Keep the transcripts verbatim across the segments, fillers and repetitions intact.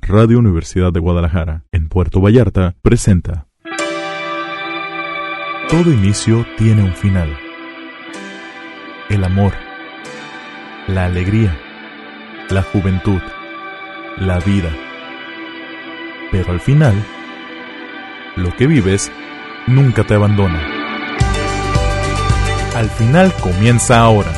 Radio Universidad de Guadalajara, en Puerto Vallarta, presenta. Todo inicio tiene un final. El amor, la alegría, la juventud, la vida. Pero al final, lo que vives nunca te abandona. Al final comienza ahora.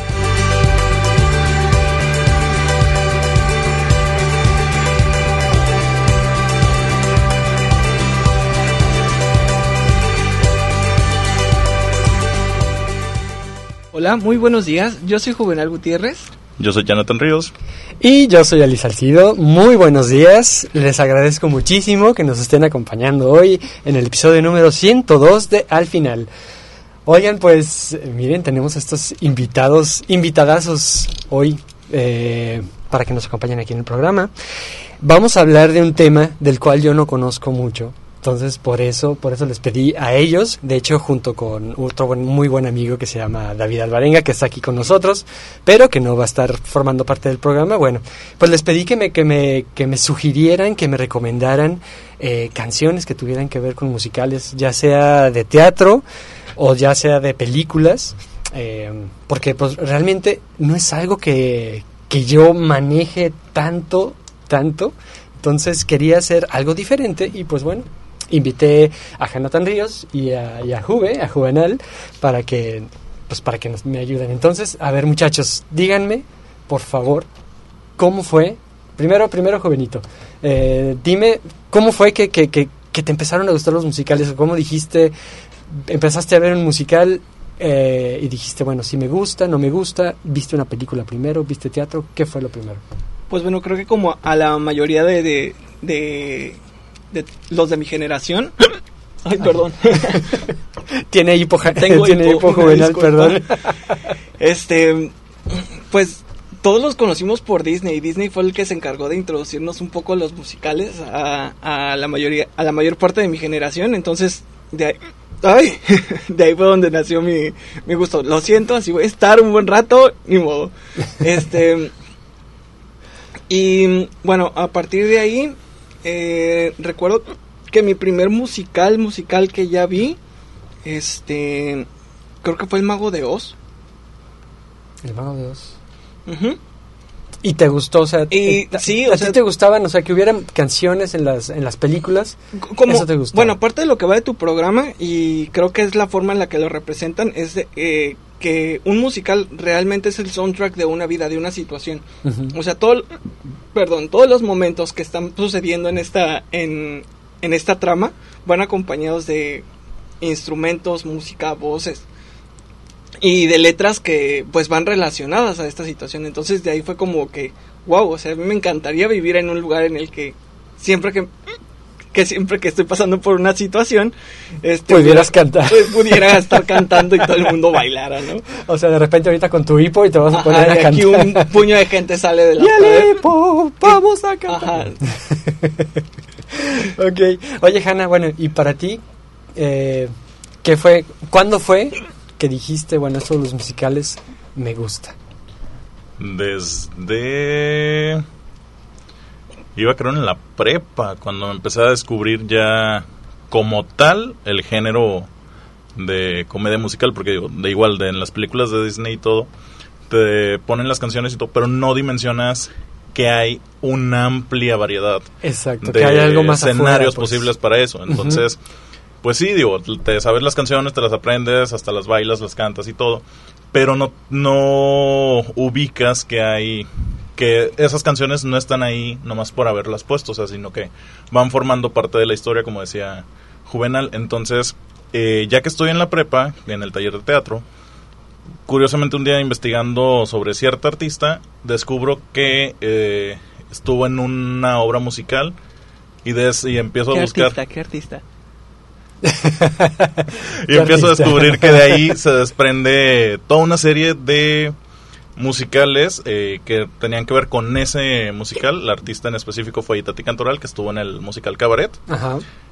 Hola, muy buenos días. Yo soy Juvenal Gutiérrez. Yo soy Jonathan Ríos. Y yo soy Ali Salcido. Muy buenos días. Les agradezco muchísimo que nos estén acompañando hoy en el episodio número ciento dos de Al Final. Oigan, pues miren, tenemos estos invitados, invitadazos hoy eh, para que nos acompañen aquí en el programa. Vamos a hablar de un tema del cual yo no conozco mucho. Entonces, por eso, por eso les pedí a ellos, de hecho, junto con otro buen, muy buen amigo que se llama David Alvarenga, que está aquí con nosotros, pero que no va a estar formando parte del programa. Bueno, pues les pedí que me, que me, que me sugirieran, que me recomendaran eh, canciones que tuvieran que ver con musicales, ya sea de teatro o ya sea de películas, eh, porque pues realmente no es algo que, que yo maneje tanto, tanto. Entonces quería hacer algo diferente y pues bueno, invité a Jonathan Ríos y a, y a Juve, a Juvenal, para que, pues para que nos, me ayuden. Entonces, a ver muchachos, díganme, por favor, ¿cómo fue? Primero, primero Jovenito, eh, dime, ¿cómo fue que, que, que, que te empezaron a gustar los musicales? ¿Cómo dijiste, empezaste a ver un musical eh, y dijiste, bueno, si me gusta, no me gusta? ¿Viste una película primero? ¿Viste teatro? ¿Qué fue lo primero? Pues bueno, creo que como a la mayoría de, de, de, de los de mi generación. Ay, perdón. Tiene hipo, Tengo tiene hipo, hipo juvenal, perdón. Este, pues todos los conocimos por Disney. Disney fue el que se encargó de introducirnos un poco los musicales a, a la mayoría, a la mayor parte de mi generación. Entonces, de ahí, ay, de ahí fue donde nació mi, mi gusto. Lo siento, así voy a estar un buen rato, ni modo. Este. Y bueno, a partir de ahí, eh, recuerdo que mi primer musical, musical que ya vi, este, creo que fue El Mago de Oz. El Mago de Oz. Uh-huh. ¿Y te gustó? O sea, y, ¿a, sí, ¿a o ti sea, te gustaban? O sea, que hubieran canciones en las en las películas, como, ¿eso te gustó? Bueno, aparte de lo que va de tu programa, y creo que es la forma en la que lo representan, es de, eh, que un musical realmente es el soundtrack de una vida, de una situación. Uh-huh. O sea, todo, perdón, todos los momentos que están sucediendo en esta, en, en esta trama van acompañados de instrumentos, música, voces y de letras que pues van relacionadas a esta situación. Entonces de ahí fue como que, wow, o sea, a mí me encantaría vivir en un lugar en el que siempre que que siempre que estoy pasando por una situación, este, pudieras cantar, pues, pudiera estar cantando y todo el mundo bailara, ¿no? O sea, de repente ahorita con tu hipo y te vas a poner Ajá, a cantar. Aquí un puño de gente sale de la ¡Y el hipo! ¡Vamos a cantar! Ok. Oye, Hanna, bueno, y para ti, eh, ¿qué fue? ¿Cuándo fue que dijiste, bueno, estos los musicales me gusta? Desde... Iba creo en la prepa, cuando empecé a descubrir ya como tal el género de comedia musical, porque digo, de igual, de en las películas de Disney y todo, te ponen las canciones y todo, pero no dimensionas que hay una amplia variedad. Exacto, de que hay algo más escenarios afuera, pues. posibles para eso. Entonces, uh-huh. pues sí, digo, te sabes las canciones, te las aprendes, hasta las bailas, las cantas y todo, pero no, no ubicas que hay... que esas canciones no están ahí nomás por haberlas puesto, o sea, sino que van formando parte de la historia, como decía Juvenal. Entonces, eh, ya que estoy en la prepa, en el taller de teatro, curiosamente un día investigando sobre cierta artista, descubro que eh, estuvo en una obra musical y, des, y empiezo a buscar... Artista, ¿Qué artista? y empiezo a descubrir que de ahí se desprende toda una serie de... musicales eh, que tenían que ver con ese musical. La artista en específico fue Itatí Cantoral, que estuvo en el musical Cabaret. Ajá.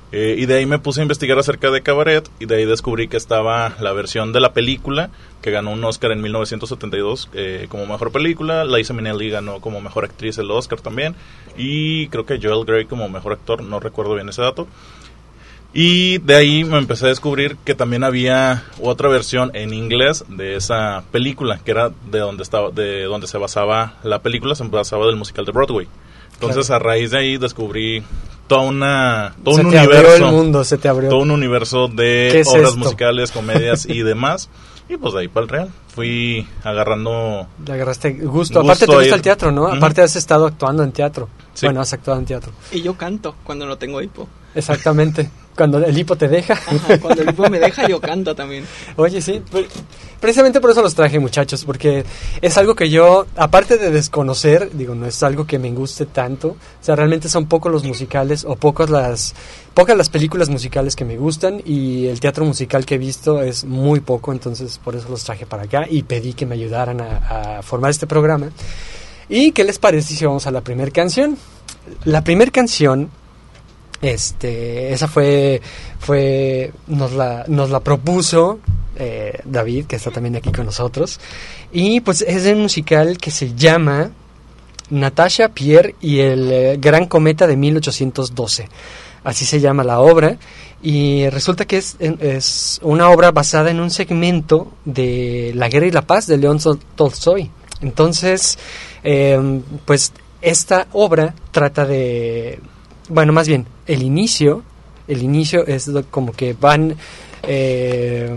Eh, y de ahí me puse a investigar acerca de cabaret y de ahí descubrí que estaba la versión de la película que ganó un Oscar en mil novecientos setenta y dos eh, como mejor película. Liza Minnelli ganó como mejor actriz el Oscar también y creo que Joel Grey como mejor actor, no recuerdo bien ese dato. Y de ahí me empecé a descubrir que también había otra versión en inglés de esa película, que era de donde estaba, de donde se basaba la película, se basaba del musical de Broadway. Entonces, claro, a raíz de ahí descubrí toda una todo se un te universo, abrió el mundo, se te abrió. todo un universo de obras esto? musicales, comedias y demás. Y pues de ahí para el real fui agarrando. Le agarraste gusto. gusto Aparte te gusta el teatro, ¿no? Uh-huh. Aparte has estado actuando en teatro. Sí. Bueno, has actuado en teatro. Y yo canto cuando no tengo hipo. Exactamente. Cuando el hipo te deja. Ajá, cuando el hipo me deja, yo canto también. Oye, sí. Precisamente por eso los traje, muchachos, porque es algo que yo, aparte de desconocer, digo, no es algo que me guste tanto. O sea, realmente son pocos los musicales o pocos las, pocas las películas musicales que me gustan y el teatro musical que he visto es muy poco, entonces por eso los traje para acá y pedí que me ayudaran a, a formar este programa. ¿Y qué les parece si vamos a la primera canción? La primera canción... Este, esa fue, fue, nos la, nos la propuso eh, David, que está también aquí con nosotros, y pues es de un musical que se llama Natasha, Pierre y el eh, Gran Cometa de mil ochocientos doce, así se llama la obra, y resulta que es, es una obra basada en un segmento de La Guerra y la Paz de León Tolstoy. Entonces, eh, pues esta obra trata de... Bueno, más bien, el inicio, el inicio es como que van... Eh,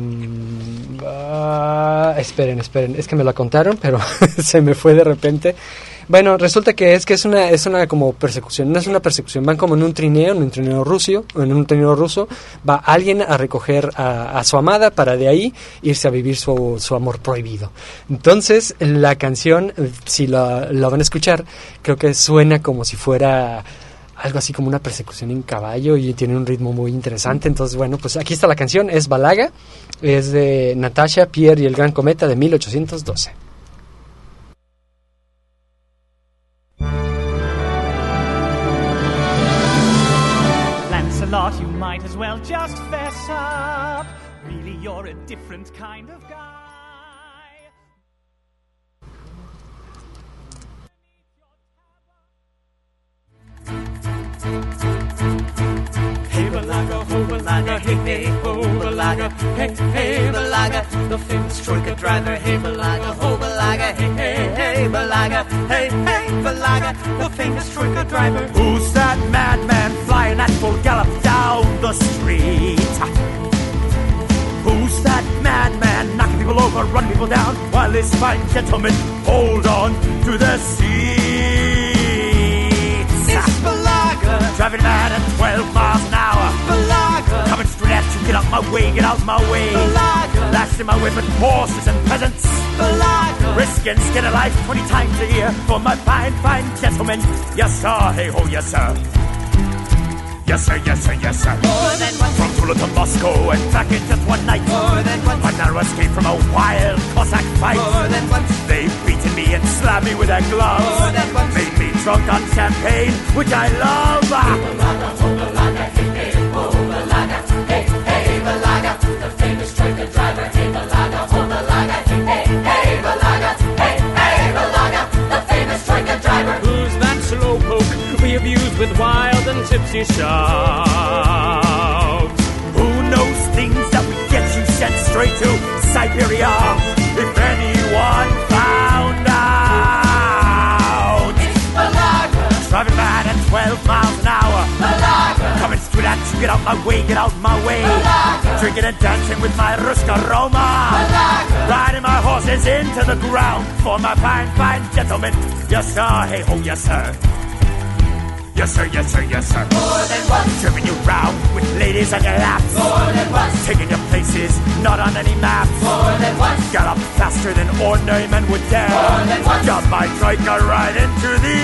uh, esperen, esperen, es que me la contaron, pero se me fue de repente. Bueno, resulta que es que es una es una como persecución, no es una persecución, van como en un trineo, en un trineo ruso, en un trineo ruso, va alguien a recoger a, a su amada para de ahí irse a vivir su, su amor prohibido. Entonces, la canción, si la, la van a escuchar, creo que suena como si fuera... algo así como una persecución en caballo y tiene un ritmo muy interesante. Entonces, bueno, pues aquí está la canción, es Balaga, es de Natasha, Pierre y el Gran Cometa de mil ochocientos doce. Lancelot, you might as well just fess up. Really, you're a different kind of guy. Hey Balaga, ho Balaga, hey hey ho Balaga, hey hey Balaga, the famous troika driver. Hey Balaga, ho Balaga, hey hey hey Balaga, hey hey Balaga, the famous troika driver. Who's that madman flying at full gallop down the street? Who's that madman knocking people over, running people down, while this fine gentleman hold on to the seat? It's Balaga, driving mad at twelve miles an hour. Balaga, coming straight at you, get out my way, get out my way. Balaga, lashing my whip at horses and peasants. Balaga, risking skin of life twenty times a year for my fine, fine gentleman. Yes sir, hey ho, yes sir. Yes sir, yes sir, yes sir. More than once. From Tula to Moscow and back in just one night. More than once. A narrow escape from a wild Cossack fight. More than once. They've beaten me and slammed me with their gloves. More than once. Made me drunk on champagne, which I love. Hey Balaga, ho Balaga, hey hey ho Balaga, hey hey Balaga, the famous troika driver. Hey Balaga, ho Balaga, hey hey hey Balaga, hey hey Balaga, the famous troika driver. Who's that slowpoke we abuse with wild and tipsy shouts? Who knows things that would get you sent straight to Siberia if anyone found out? It's Balaga, driving mad at twelve miles an hour. Balaga, coming straight at you, get out my way, get out my way. Balaga, drinking and dancing with my Ruska Roma. Balaga, riding my horses into the ground for my fine, fine gentlemen. Yes sir, hey ho, yes sir. Yes sir, yes sir, yes sir. More than once. Serving you round with ladies on your laps. More than once. Taking your places, not on any maps. More than once. Got up faster than ordinary men would dare. More than once. Got my troika right into the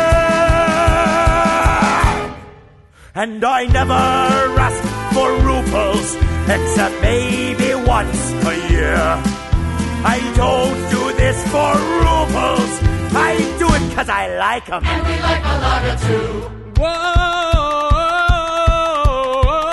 air. And I never asked for rubles, except maybe once a year. I don't do this for rubles, I do it cause I like them. And we like Balaga too. Whoa,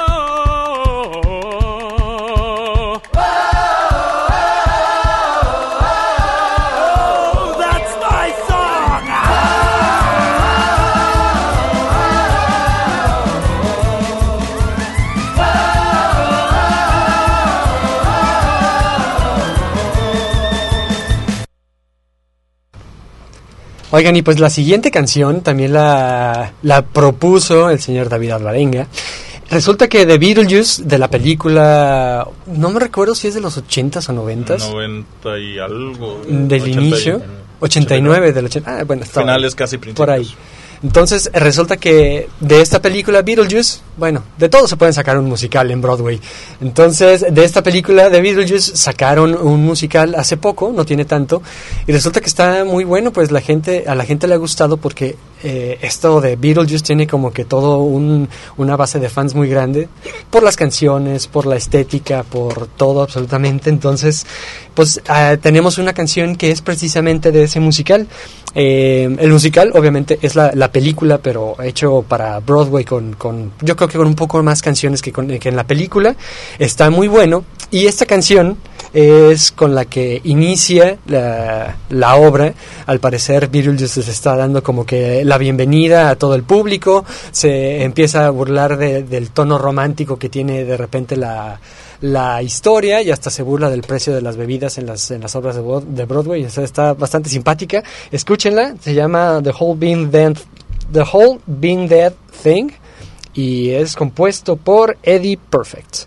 Oigan, y pues la siguiente canción también la, la propuso el señor David Alvarenga. Resulta que The Beetlejuice, de la película, no me recuerdo si es de los ochentas o noventas. noventa y algo. Del ochenta inicio. ochenta y nueve del ochenta. Ah, bueno, está finales casi principios. por ahí. Entonces resulta que de esta película Beetlejuice, bueno, de todo se pueden sacar un musical en Broadway. Entonces de esta película de Beetlejuice sacaron un musical hace poco, no tiene tanto, y resulta que está muy bueno, pues la gente, a la gente le ha gustado porque eh, esto de Beetlejuice tiene como que todo un, una base de fans muy grande, por las canciones, por la estética, por todo absolutamente. Entonces pues uh, tenemos una canción que es precisamente de ese musical. Eh, el musical obviamente es la, la película, pero hecho para Broadway con, con yo creo que con un poco más canciones que, con, que en la película. Está muy bueno, y esta canción es con la que inicia la, la obra. Al parecer Beetlejuice se está dando como que la bienvenida a todo el público, se empieza a burlar de, del tono romántico que tiene de repente la la historia, y hasta se burla del precio de las bebidas en las en las obras de, de Broadway. O sea, está bastante simpática. Escúchenla, se llama The Whole Being Dead, The Whole Being Dead Thing, y es compuesto por Eddie Perfect.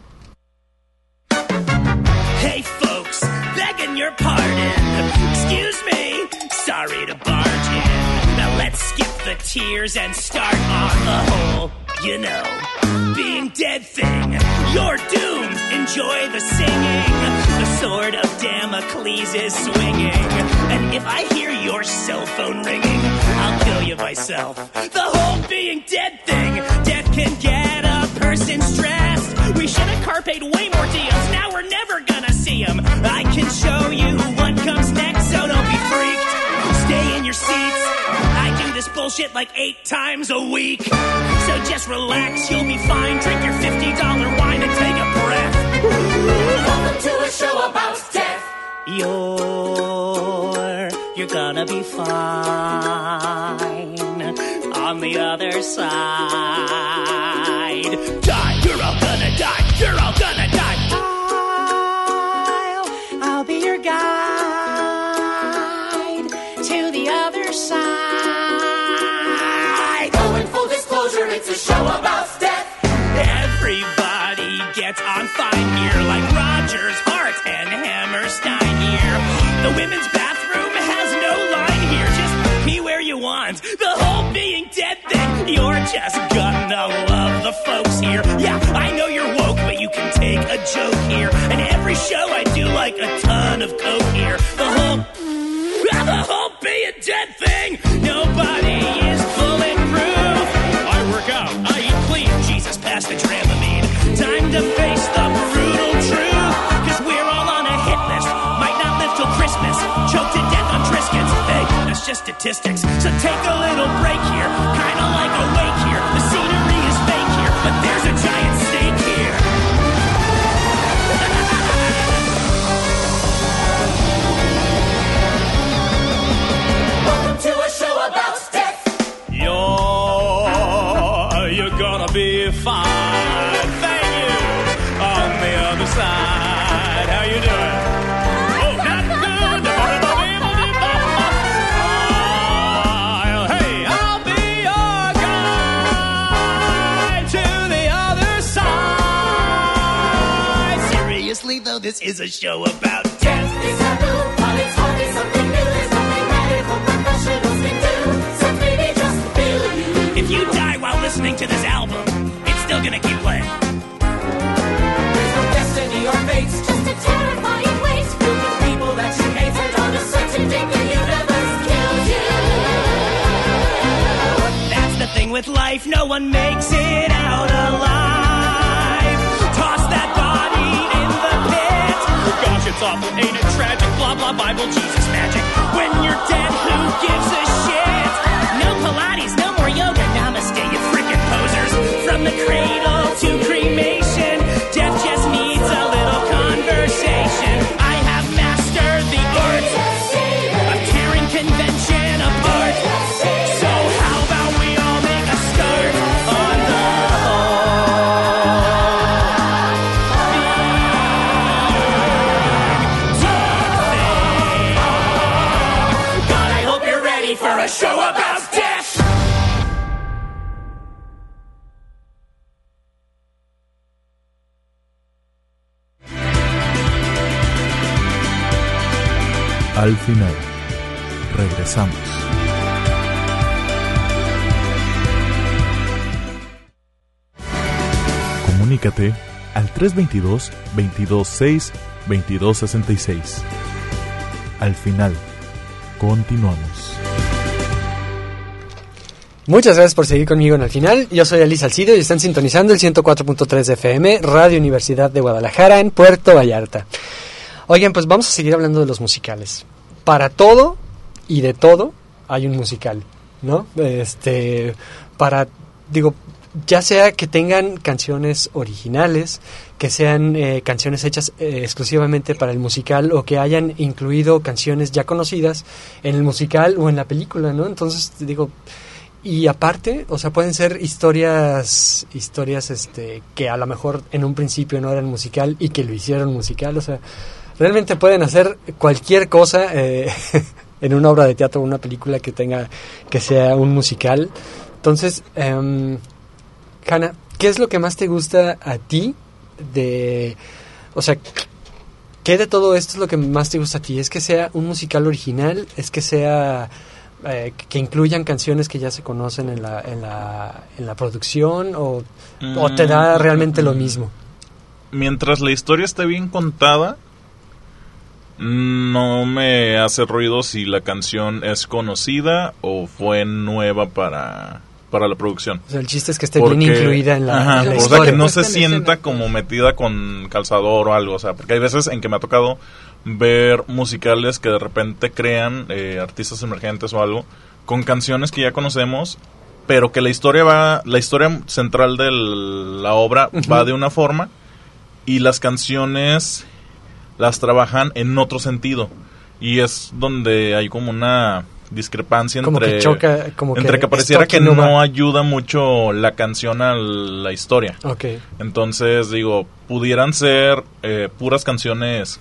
Hey folks, begging your pardon. Excuse me, sorry to barge in. Now let's skip the tears and start on the whole, you know, being dead thing. You're doomed, enjoy the singing. The sword of Damocles is swinging. And if I hear your cell phone ringing, I'll kill you myself. The whole being dead thing. Death can get a person stressed. We should have carped way more deals. Now we're never gonna see them. I can show you what comes next, so don't be freaked. Stay in your seats. I do this bullshit like eight times a week. So just relax, you'll be fine. Drink your fifty dollar wine and take a breath. Welcome to a show about death. You're, you're gonna be fine on the other side. Die, you're all gonna die, you're all gonna die. I'll, I'll be your guide to the other side. Oh, in full disclosure, it's a show about death. Everybody gets on fine here, like Rogers, Hart, and Hammerstein here. The women's bathroom has no line here, just pee where you want. The whole being dead thing, you're just gonna love the folks here. Yeah, I know you're woke, but you can take a joke here. And every show I do like a ton of coke here. The whole, the whole being dead thing, nobody is bulletproof. I work out, I eat clean, Jesus pass the Dramamine. Time to face the brutal truth, cause we're all on a hit list. Might not live till Christmas, choked to death on Triscuits. Hey, that's just statistics, so take a little break here. Kinda like a wake here, the scenery is fake here, but there's a giant snake here. Welcome to a show about death. You're, you're gonna be fine, thank you, on the other side. How you doing? Oh, not good. Uh, hey, I'll be your guide to the other side. Seriously though, this is a show about death. It's taboo, but it's hardly something new. There's nothing medical professionals can do, so maybe just feel you. If you die while listening to this album, it's still gonna keep playing. There's no destiny or fate, just a terrifying weight. Filled with people that you hate, and on a certain day the universe kills you. That's the thing with life, no one makes it out alive. Toss that body in the pit. Gosh, it's awful, ain't it tragic? Blah blah Bible, Jesus magic. When you're dead, who gives a shit? No Pilates, no more yoga. Namaste, you frickin' posers. From the cradle to cremation, death just needs a little conversation. I have mastered the art of tearing convention apart. So how about we all make a start on the whole being dead thing? God, I hope you're ready for a Al final. Regresamos. Comunícate al tres dos dos, veintidós seis, veintidós sesenta y seis. Al final. Continuamos. Muchas gracias por seguir conmigo en Al Final. Yo soy Ali Salcido y están sintonizando el ciento cuatro punto tres de F M, Radio Universidad de Guadalajara, en Puerto Vallarta. Oigan, pues vamos a seguir hablando de los musicales. Para todo y de todo hay un musical, ¿no? Este, para, digo, ya sea que tengan canciones originales, que sean eh, canciones hechas eh, exclusivamente para el musical, o que hayan incluido canciones ya conocidas en el musical o en la película, ¿no? Entonces, digo, y aparte, o sea, pueden ser historias, historias este, que a lo mejor en un principio no eran musical y que lo hicieron musical, o sea, realmente pueden hacer cualquier cosa eh, en una obra de teatro o una película que tenga, que sea un musical. Entonces, eh, Hanna, ¿qué es lo que más te gusta a ti de, o sea, qué de todo esto es lo que más te gusta a ti? ¿Es que sea un musical original? ¿Es que sea eh, que incluyan canciones que ya se conocen en la en la, en la producción? ¿O, mm, o te da realmente mm, lo mismo? Mientras la historia esté bien contada, no me hace ruido si la canción es conocida o fue nueva para... para la producción. O sea, el chiste es que esté porque, bien incluida en la, ajá, en la o historia. sea, que no se sienta como metida con calzador o algo, o sea, porque hay veces en que me ha tocado ver musicales que de repente crean eh, artistas emergentes o algo con canciones que ya conocemos, pero que la historia va, la historia central de la obra uh-huh. va de una forma y las canciones las trabajan en otro sentido, y es donde hay como una discrepancia entre como que choca, como entre que, que pareciera que no, no ayuda mucho la canción a la historia. Okay. Entonces digo, pudieran ser eh, puras canciones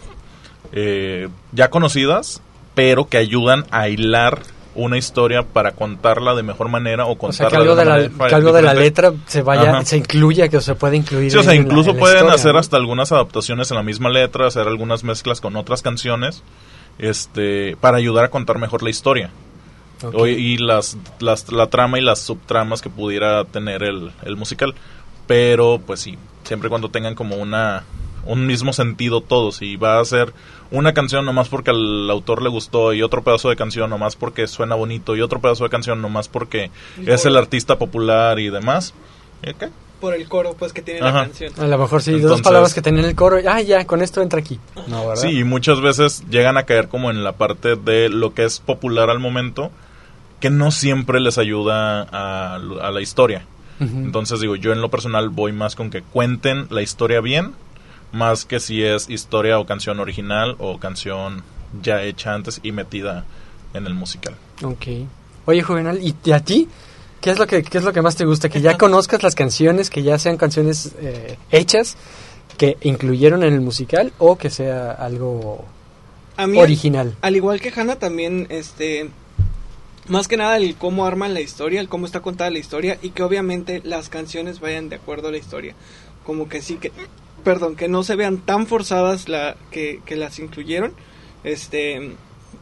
eh, ya conocidas, pero que ayudan a hilar una historia para contarla de mejor manera o contarla o sea, que algo de, de, la, que algo de la letra se vaya, ajá. se incluya, que se puede incluir. Sí, o sea, en incluso la, en pueden historia, hacer ¿no? hasta algunas adaptaciones en la misma letra, hacer algunas mezclas con otras canciones, este, para ayudar a contar mejor la historia. Okay. Y las, las la trama y las subtramas que pudiera tener el, el musical. Pero pues sí, siempre y cuando tengan como una un mismo sentido todos. Si va a ser una canción nomás porque al autor le gustó, y otro pedazo de canción nomás porque suena bonito, y otro pedazo de canción nomás porque el es el artista popular y demás, ¿qué? Por el coro, pues, que tiene ajá. la canción. A lo mejor sí, Entonces, dos palabras que tienen el coro, ah, ya, con esto entra aquí. No, ¿verdad? Sí, y muchas veces llegan a caer como en la parte de lo que es popular al momento, que no siempre les ayuda a, a la historia. Uh-huh. Entonces digo, yo en lo personal voy más con que cuenten la historia bien, más que si es historia o canción original o canción ya hecha antes y metida en el musical. Ok. Oye, Juvenal, ¿y a ti? ¿Qué es lo que, qué es lo que más te gusta? Que ya conozcas las canciones, que ya sean canciones eh, hechas, que incluyeron en el musical, o que sea algo a mí, original. Al, al igual que Hanna, también, este, más que nada el cómo arman la historia, el cómo está contada la historia, y que obviamente las canciones vayan de acuerdo a la historia. Como que sí, que, perdón, que no se vean tan forzadas la que, que las incluyeron. Este,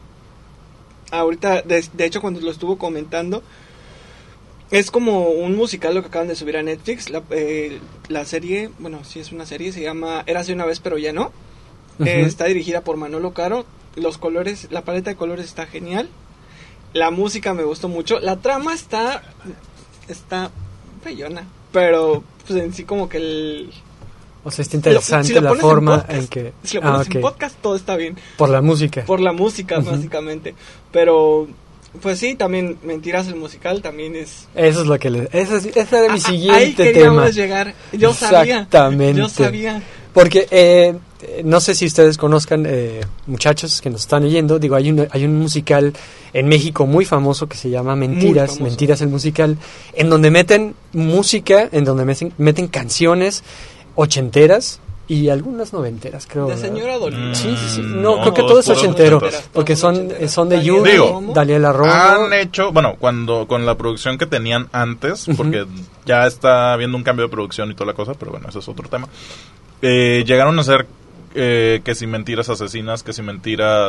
ahorita, de, de hecho, cuando lo estuvo comentando, es como un musical lo que acaban de subir a Netflix. La, eh, la serie, bueno, sí es una serie, se llama Érase una vez pero ya no. Uh-huh. Eh, está dirigida por Manolo Caro. Los colores, la paleta de colores está genial. La música me gustó mucho. La trama está está feyona, pero pues en sí como que el... O sea, está interesante si lo, si lo la forma en, podcast, en que... Si lo pones ah, okay. en podcast, todo está bien. Por la música. Por la música, uh-huh. básicamente. Pero... Pues sí, también Mentiras el musical también es... Eso es lo que... Le, eso es, ese era mi a, siguiente ahí queríamos tema. llegar. Yo sabía. Exactamente. Yo sabía. Porque eh, no sé si ustedes conozcan, eh, muchachos que nos están oyendo, digo, hay un, hay un musical en México muy famoso que se llama Mentiras, Mentiras el musical, en donde meten música, en donde meten, meten canciones ochenteras y algunas noventeras, creo. De señora Dolina. Sí, sí, sí. No, no creo que todo es ochentero, porque son, son de Yuri, Daniela Romo. Han hecho, bueno, cuando con la producción que tenían antes, porque uh-huh. ya está habiendo un cambio de producción y toda la cosa, pero bueno, eso es otro tema. Eh, llegaron a hacer eh, que si Mentiras asesinas, que si Mentiras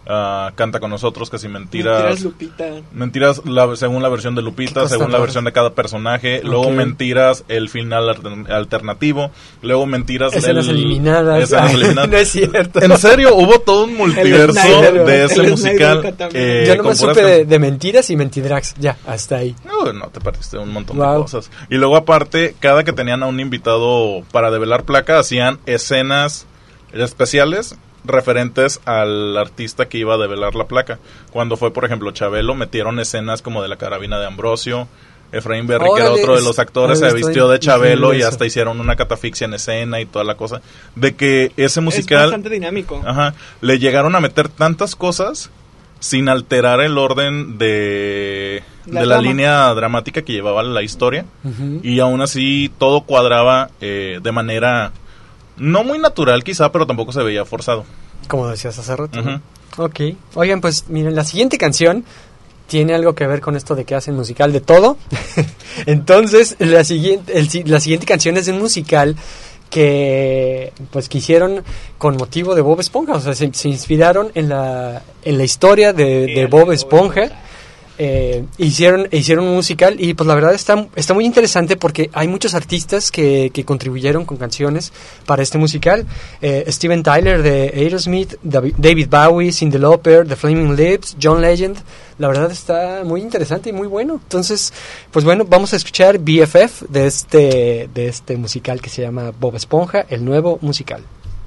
Uh, Canta con nosotros, que si mentiras. Mentiras, Lupita. Mentiras la, según la versión de Lupita, según la versión de cada personaje. Okay. Luego mentiras, el final alternativo. Luego mentiras, escenas el, eliminadas. Escenas eliminadas. No es cierto. En serio, hubo todo un multiverso Snyder, de ese musical. Eh, Yo no me supe de, de mentiras y mentidrags. Ya, hasta ahí. No, no te perdiste un montón wow. de cosas. Y luego, aparte, cada que tenían a un invitado para develar placa, hacían escenas especiales referentes al artista que iba a develar la placa. Cuando fue, por ejemplo, Chabelo, metieron escenas como de la carabina de Ambrosio. Efraín Berry, oh, que era otro de los actores, se vistió de Chabelo y hasta hicieron una catafixia en escena y toda la cosa. De que ese musical... Es bastante dinámico. Ajá. Le llegaron a meter tantas cosas sin alterar el orden de la, de la línea dramática que llevaba la historia. Uh-huh. Y aún así todo cuadraba eh, de manera... No muy natural quizá, pero tampoco se veía forzado. Como decías hace rato. Uh-huh. Ok. Oigan, pues miren, la siguiente canción tiene algo que ver con esto de que hacen musical de todo. Entonces, la siguiente, el, la siguiente canción es de un musical que pues que hicieron con motivo de Bob Esponja. O sea, se, se inspiraron en la, en la historia de, de Bob Esponja. Eh, hicieron hicieron un musical y pues la verdad está está muy interesante porque hay muchos artistas que, que contribuyeron con canciones para este musical. eh, Steven Tyler de Aerosmith, David Bowie, Cyndi Lauper, The Flaming Lips, John Legend. La verdad está muy interesante y muy bueno. Entonces, pues bueno, vamos a escuchar B F F de este de este musical que se llama Bob Esponja, el nuevo musical.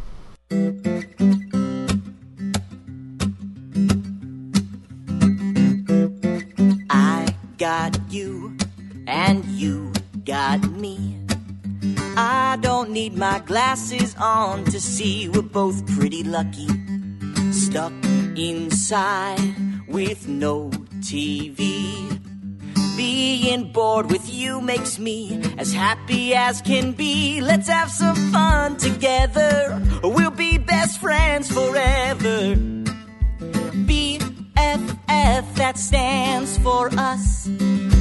Got you, and you got me. I don't need my glasses on to see we're both pretty lucky. Stuck inside with no T V. Being bored with you makes me as happy as can be. Let's have some fun together. We'll be best friends forever. B F F, that stands for us.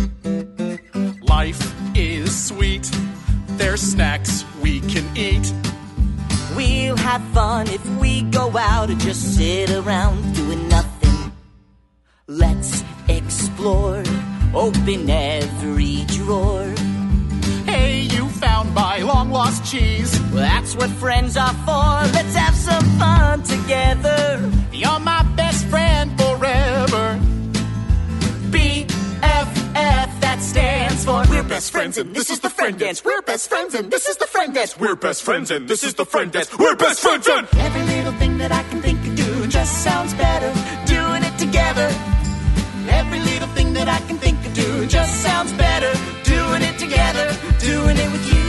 Life is sweet. There's snacks we can eat. We'll have fun if we go out and just sit around doing nothing. Let's explore, open every drawer. Hey, you found my long-lost cheese. Well, that's what friends are for. Let's have some fun together. You're my best friend forever. B F F, that stands for we're best friends and this is the friend dance. We're best friends and this is the friend dance. We're best friends and this is the friend dance. We're best friends and every little thing that I can think of doing just sounds better doing it together. Every little thing that I can think of doing just sounds better doing it together, doing it with you.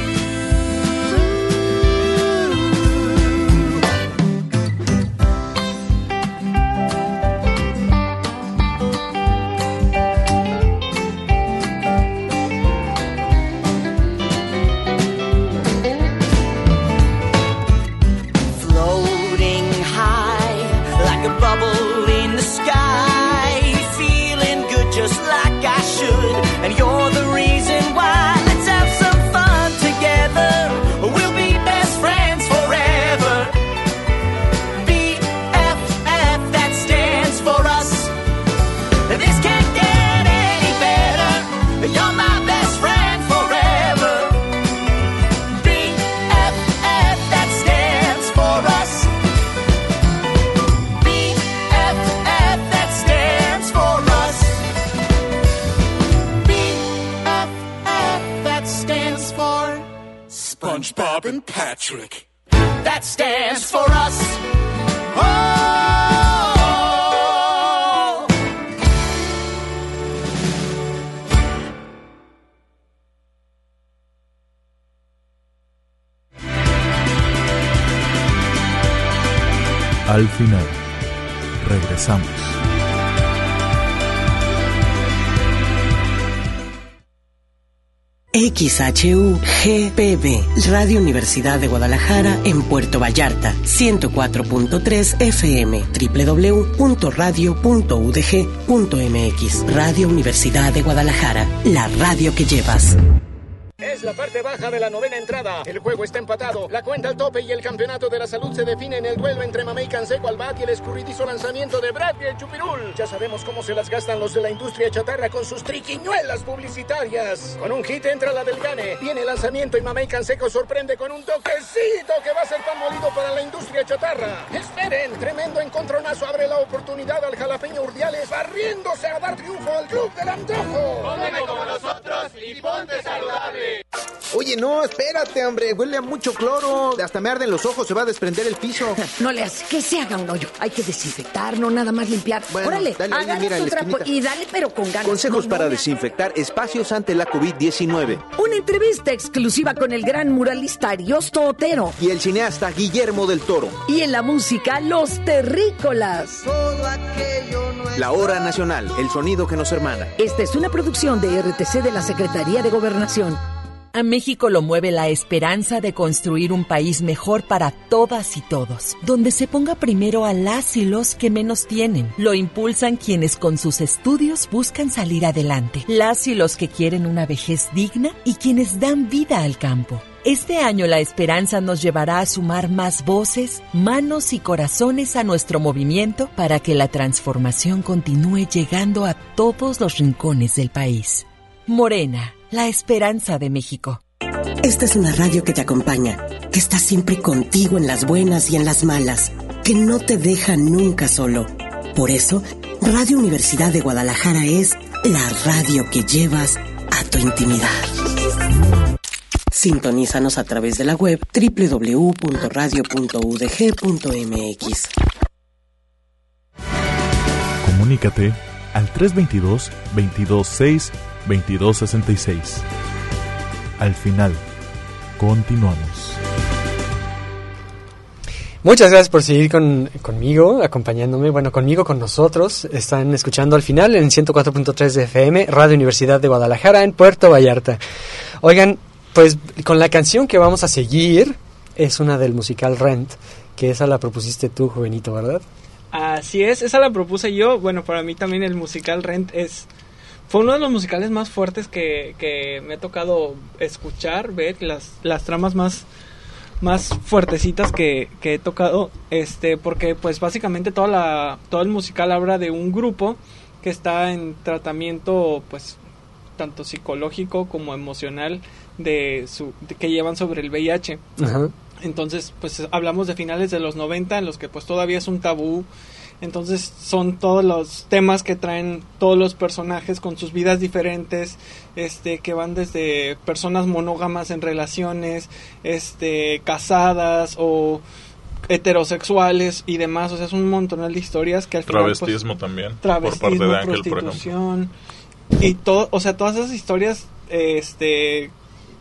SpongeBob and Patrick. That stands for us. Oh! Al final, regresamos. X H U G P B, Radio Universidad de Guadalajara en Puerto Vallarta, ciento cuatro punto tres F M, doble u doble u doble u punto radio punto u d g punto m x. Radio Universidad de Guadalajara, la radio que llevas. Es la parte baja de la novena entrada. El juego está empatado. La cuenta al tope y el campeonato de la salud se define en el duelo entre Mamey Canseco al bat y el escurridizo lanzamiento de Brad y el Chupirul. Ya sabemos cómo se las gastan los de la industria chatarra con sus triquiñuelas publicitarias. Con un hit entra la del Gane. Viene el lanzamiento y Mamey Canseco sorprende con un toquecito que va a ser pan molido para la industria chatarra. Esperen, tremendo encontronazo abre la oportunidad al jalapeño Urdiales, barriéndose a dar triunfo al club del antojo. Cómeme como nosotros y ponte saludable. Oye, no, espérate, hombre. Huele a mucho cloro. Hasta me arden los ojos, se va a desprender el piso. No le haces que se haga un hoyo. Hay que desinfectar, no nada más limpiar. Bueno, Órale, dale, agarra mira, tu en la trapo esquinita. y dale, pero con ganas. Consejos No, para no, desinfectar espacios ante la covid diecinueve. Una entrevista exclusiva con el gran muralista Ariosto Otero. Y el cineasta Guillermo del Toro. Y en la música, Los Terrícolas. La Hora Nacional, el sonido que nos hermana. Esta es una producción de R T C de la Secretaría de Gobernación. A México lo mueve la esperanza de construir un país mejor para todas y todos, donde se ponga primero a las y los que menos tienen. Lo impulsan quienes con sus estudios buscan salir adelante, las y los que quieren una vejez digna y quienes dan vida al campo. Este año la esperanza nos llevará a sumar más voces, manos y corazones a nuestro movimiento para que la transformación continúe llegando a todos los rincones del país. Morena, la esperanza de México. Esta es una radio que te acompaña, que está siempre contigo en las buenas y en las malas, que no te deja nunca solo. Por eso, Radio Universidad de Guadalajara es la radio que llevas a tu intimidad. Sintonízanos a través de la web doble u doble u doble u punto radio punto u d g punto m x. Comunícate al tres veintidós, veintidós seis, veintidós sesenta y seis. Al final, continuamos. Muchas gracias por seguir con, conmigo, acompañándome, bueno, conmigo, con nosotros. Están escuchando Al Final en ciento cuatro punto tres de F M, Radio Universidad de Guadalajara, en Puerto Vallarta. Oigan, pues con la canción que vamos a seguir es una del musical Rent, que esa la propusiste tú, Jovenito, ¿verdad? Así es, esa la propuse yo. Bueno, para mí también el musical Rent es fue uno de los musicales más fuertes que, que me ha tocado escuchar, ver las, las tramas más, más fuertecitas que, que he tocado, este, porque pues básicamente toda la, todo el musical habla de un grupo que está en tratamiento pues tanto psicológico como emocional de su de, que llevan sobre el V I H. Ajá. Entonces, pues hablamos de finales de los noventa en los que pues todavía es un tabú. Entonces son todos los temas que traen todos los personajes con sus vidas diferentes, este, que van desde personas monógamas en relaciones, este, casadas o heterosexuales y demás. O sea, es un montón de historias que al final, travestismo pues, también, travestismo, por parte de Ángel, por prostitución y todo, o sea, todas esas historias, este,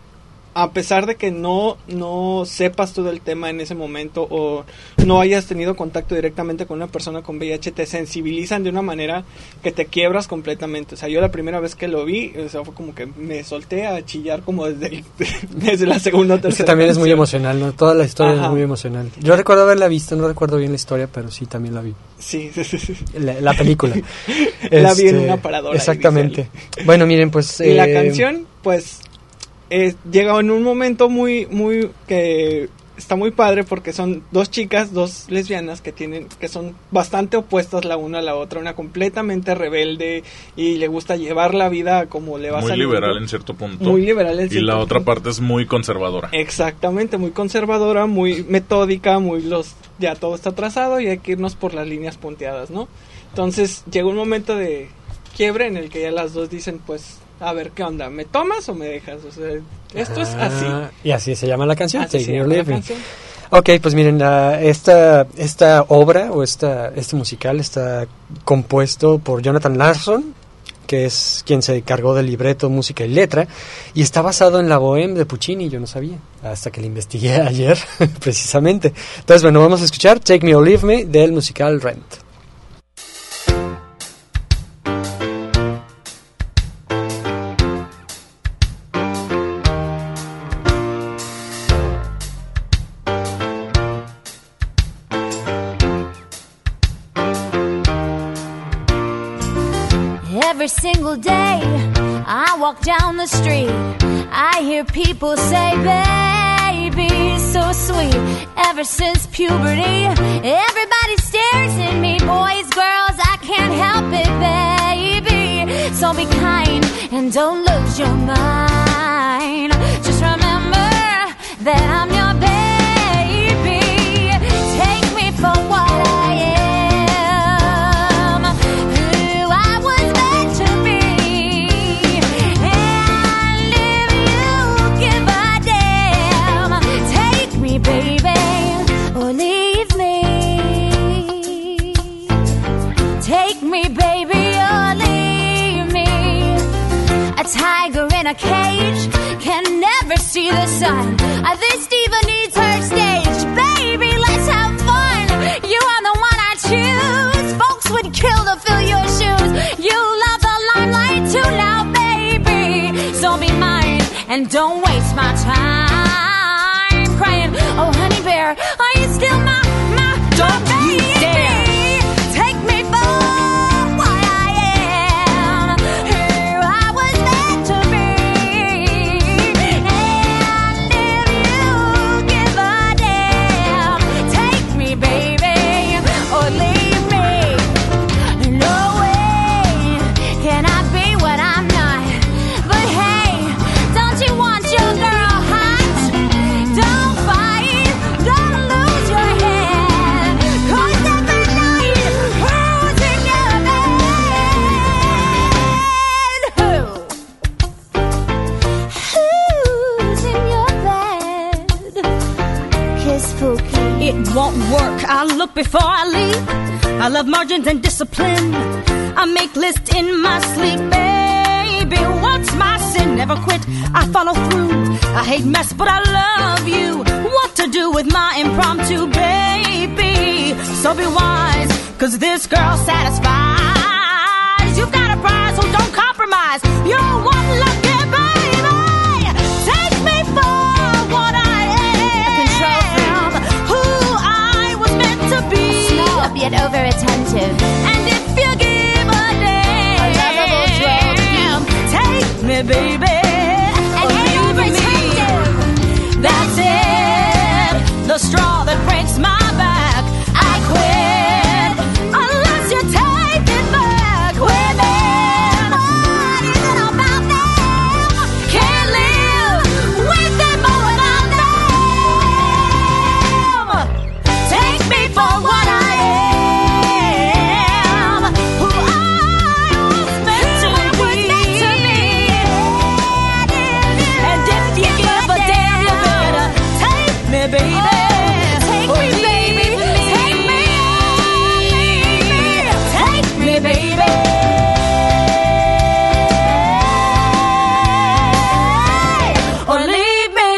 a pesar de que no no sepas todo el tema en ese momento o no hayas tenido contacto directamente con una persona con V I H, te sensibilizan de una manera que te quiebras completamente. O sea, yo la primera vez que lo vi, o sea, fue como que me solté a chillar como desde, el, desde la segunda o tercera. Es que también es muy canción. emocional, ¿no? Toda la historia Ajá. es muy emocional. Yo recuerdo haberla visto, no recuerdo bien la historia, pero sí, también la vi. Sí, sí, sí, sí. La, la película. La vi en Este, una paradora. Exactamente. Bueno, miren, pues... Y la eh, canción, pues... Eh, llega en un momento muy muy que está muy padre porque son dos chicas, dos lesbianas que tienen que son bastante opuestas la una a la otra, una completamente rebelde y le gusta llevar la vida como le va muy saliendo. liberal en cierto punto. Muy liberal en y cierto la otra punto. parte es muy conservadora. Exactamente, muy conservadora, muy metódica, muy los ya todo está trazado y hay que irnos por las líneas punteadas, ¿no? Entonces llega un momento de quiebre en el que ya las dos dicen, pues a ver, ¿qué onda? ¿Me tomas o me dejas? O sea, esto es así. Ah, y así se llama la canción, Así Take se Me or llama la Leave Me. canción. Ok, pues miren, la, esta, esta obra o esta, este musical está compuesto por Jonathan Larson, que es quien se encargó del libreto, música y letra, y está basado en la Bohème de Puccini. Yo no sabía, hasta que la investigué ayer, precisamente. Entonces, bueno, vamos a escuchar Take Me or Leave Me del musical Rent. Every single day I walk down the street, I hear people say, baby, so sweet. Ever since puberty, everybody stares at me. Boys, girls, I can't help it, baby. So be kind and don't lose your mind. Just remember that I'm your baby. Take me for what I am, who I was meant to be. And if you give a damn, take me, baby, or leave me. Take me, baby, or leave me. A tiger in a cage can never see the sun. Uh, this diva needs her stage. Baby, let's have fun. You are the one I choose. Folks would kill to fill your shoes. You love the limelight too loud, baby. So be mine and don't waste my time crying, oh honey bear, are you still my, my, don't you dare take me for what I am, who I was meant to be. And if you give a damn, take me, baby, or leave me. No way can I be what I'm not. But hey, don't you want your girl hot? Don't fight, don't lose your head. 'Cause every night, who's in your bed? Who? Who's in your bed? Kiss Pookie. It won't work. I look before I leave. I love margins and discipline. I make lists in my sleep, baby. What's my sin? Never quit. I follow through. I hate mess, but I love you. What to do with my impromptu, baby? So be wise, 'cause this girl satisfies. You've got a prize, so don't compromise. You're one lucky baby. Take me for what I am, who I was meant to be. Small yet over attentive. And if you give a damn, A lovable troll. take me, baby. And anal retentive. That's it. The straw that breaks my back. I quit unless you take it back. Women, what is it about them? Can't live with them or without them. Take me for what I am, who I was meant to be. And if you give a damn, you better take me, baby. Take me, baby. Take me, take me, baby. Or leave me.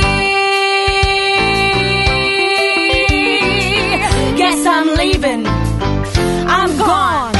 Guess I'm leaving. I'm gone.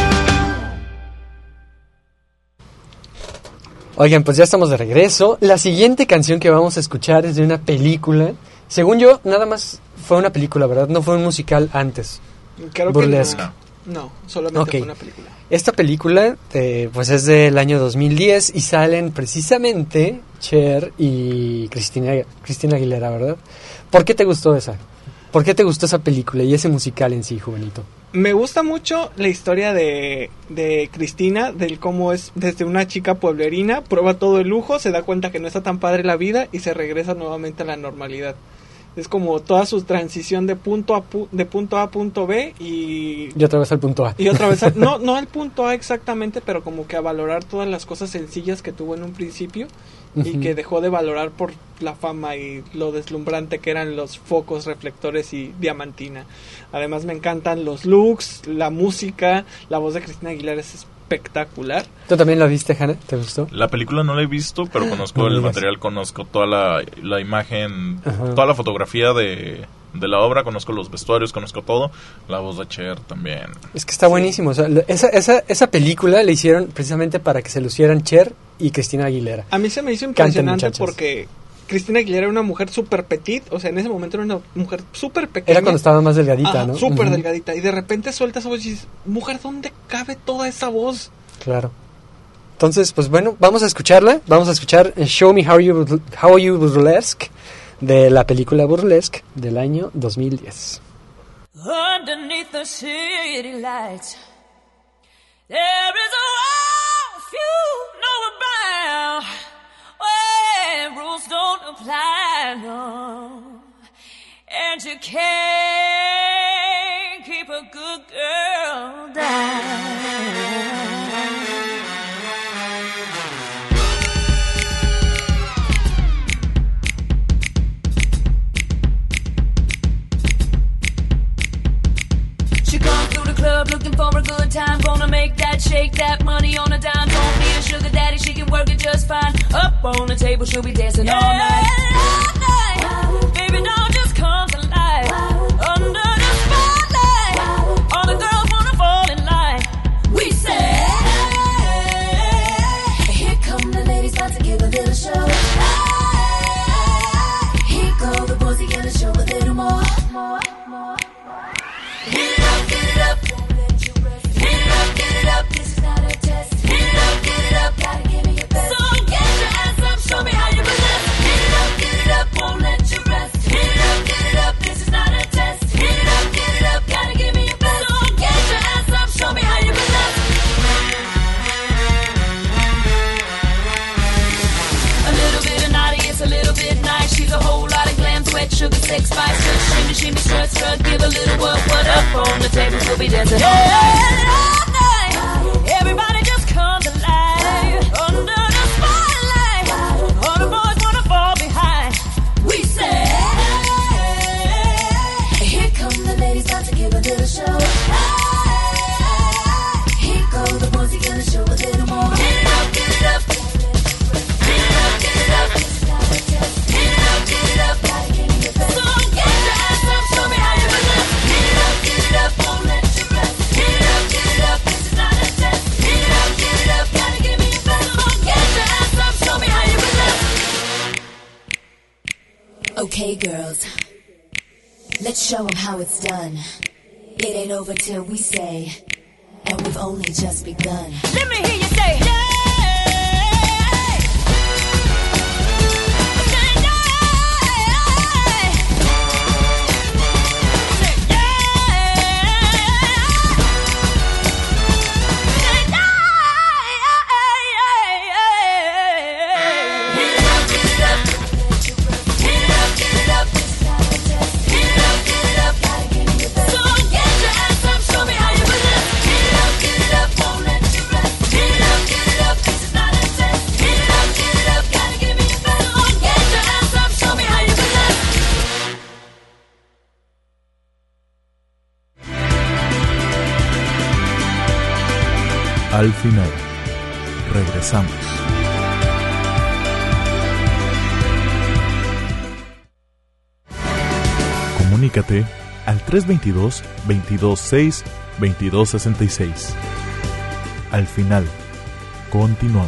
Oigan, pues ya estamos de regreso. La siguiente canción que vamos a escuchar es de una película. Según yo, nada más fue una película, ¿verdad? No fue un musical antes. Creo Burlesque. que no. No, solamente Ok. fue una película. Esta película, eh, pues es del año dos mil diez y salen precisamente Cher y Cristina, Cristina Aguilera, ¿verdad? ¿Por qué te gustó esa? ¿Por qué te gustó esa película y ese musical en sí, Juvenito? Me gusta mucho la historia de, de Cristina, del cómo es desde una chica pueblerina, prueba todo el lujo, se da cuenta que no está tan padre la vida y se regresa nuevamente a la normalidad. Es como toda su transición de punto a pu- de punto A a punto B y Y otra vez al punto A. y otra vez al- no no al punto A exactamente, pero como que a valorar todas las cosas sencillas que tuvo en un principio y Ujú. que dejó de valorar por la fama y lo deslumbrante que eran los focos, reflectores y diamantina. Además me encantan los looks, la música, la voz de Cristina Aguilera es espectacular. ¿Tú también la viste, Hanna? ¿Te gustó? La película no la he visto, pero conozco No me el digas. material, conozco toda la, la imagen, Ajá. toda la fotografía de, de la obra, conozco los vestuarios, conozco todo. La voz de Cher también. Es que está buenísimo. O sea, lo- esa, esa, esa película la hicieron precisamente para que se lucieran Cher y Cristina Aguilera. A mí se me hizo Canten, impresionante muchachas. porque Cristina Aguilera era una mujer súper petit, o sea, en ese momento era una mujer súper pequeña. Era cuando estaba más delgadita, Ajá, ¿no? súper Ujú. delgadita. Y de repente suelta esa voz y dices, mujer, ¿dónde cabe toda esa voz? Claro. Entonces, pues bueno, vamos a escucharla. Vamos a escuchar Show Me How You, How You Burlesque, de la película Burlesque del año dos mil diez. Underneath the city lights, there is a world few know about, where rules don't apply, no, and you can't keep a good girl down. She comes through the club looking for a good time. Gonna make that, shake that money on a dime. Don't need a sugar daddy, she can work it just fine. Up on the table, she'll be dancing all night. All night. Baby, don't just come to life. Under the spotlight, all the girls wanna fall in line. We say, here come the ladies, about to give a little show. Here go the boys, they gonna show a little more. more, more. Hit it up, get it up, won't let you rest. Hit it up, get it up, this is not a test. Hit it up, get it up, gotta give me your best. So get your ass up, show me how you possess. Hit it up, get it up, won't let you rest. Hit it up, get it up, this is not a test. Hit it up, get it up, gotta give me your best. So get your ass up, show me how you possess. A little bit of naughty, it's a little bit nice. She's a whole lot of glam, sweat, sugar, sex, spice. Just shimmy, shimmy, strut, strut, give a little work. What up on the table, we'll be dancing all night. All night. Everybody just come to life. Under the spotlight, all the boys wanna fall behind. We say, here come the ladies, about to give a little show. Here go the boys, they gonna show a little more. Get it up, get it up. Get it up, get it up. Get it up, get it up. Gotta give me your best. So get your ass up, show me how you possess. Get it up, get it up, won't let you rest. Get it up, get it up, this is not a test. Get it up, get it up, gotta give me your best. So get your ass up, show me how you possess. Okay, girls, let's show them how it's done. It ain't over till we say, and we've only just begun. Let me hear you say, yeah. Al final, regresamos. Comunícate al tres dos dos, veintidós seis, veintidós sesenta y seis. Al final, continuamos.